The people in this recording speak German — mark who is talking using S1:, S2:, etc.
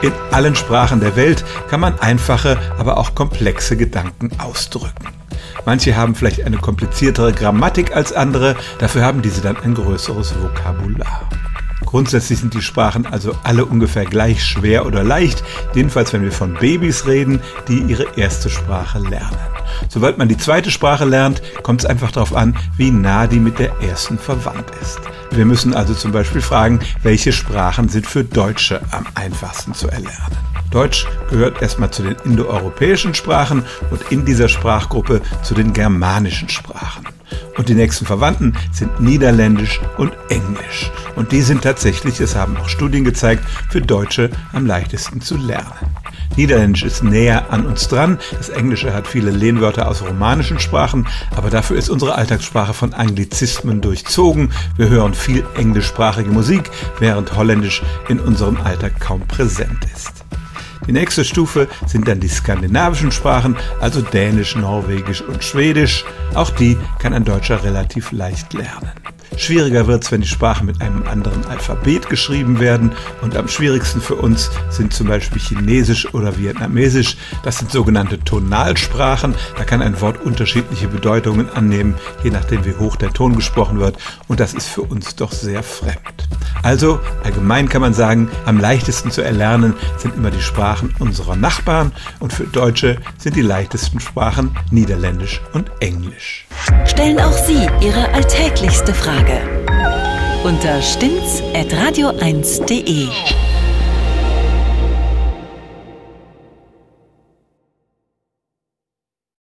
S1: In allen Sprachen der Welt kann man einfache, aber auch komplexe Gedanken ausdrücken. Manche haben vielleicht eine kompliziertere Grammatik als andere, dafür haben diese dann ein größeres Vokabular. Grundsätzlich sind die Sprachen also alle ungefähr gleich schwer oder leicht, jedenfalls wenn wir von Babys reden, die ihre erste Sprache lernen. Sobald man die zweite Sprache lernt, kommt es einfach darauf an, wie nah die mit der ersten verwandt ist. Wir müssen also zum Beispiel fragen, welche Sprachen sind für Deutsche am einfachsten zu erlernen. Deutsch gehört erstmal zu den indoeuropäischen Sprachen und in dieser Sprachgruppe zu den germanischen Sprachen. Und die nächsten Verwandten sind Niederländisch und Englisch. Und die sind tatsächlich, das haben auch Studien gezeigt, für Deutsche am leichtesten zu lernen. Niederländisch ist näher an uns dran, das Englische hat viele Lehnwörter aus romanischen Sprachen, aber dafür ist unsere Alltagssprache von Anglizismen durchzogen. Wir hören viel englischsprachige Musik, während Holländisch in unserem Alltag kaum präsent ist. Die nächste Stufe sind dann die skandinavischen Sprachen, also Dänisch, Norwegisch und Schwedisch. Auch die kann ein Deutscher relativ leicht lernen. Schwieriger wird's, wenn die Sprachen mit einem anderen Alphabet geschrieben werden, und am schwierigsten für uns sind zum Beispiel Chinesisch oder Vietnamesisch. Das sind sogenannte Tonalsprachen. Da kann ein Wort unterschiedliche Bedeutungen annehmen, je nachdem wie hoch der Ton gesprochen wird, und das ist für uns doch sehr fremd. Also allgemein kann man sagen, am leichtesten zu erlernen sind immer die Sprachen unserer Nachbarn, und für Deutsche sind die leichtesten Sprachen Niederländisch und Englisch.
S2: Stellen auch Sie Ihre alltäglichste Frage unter stimmtz@radio1.de.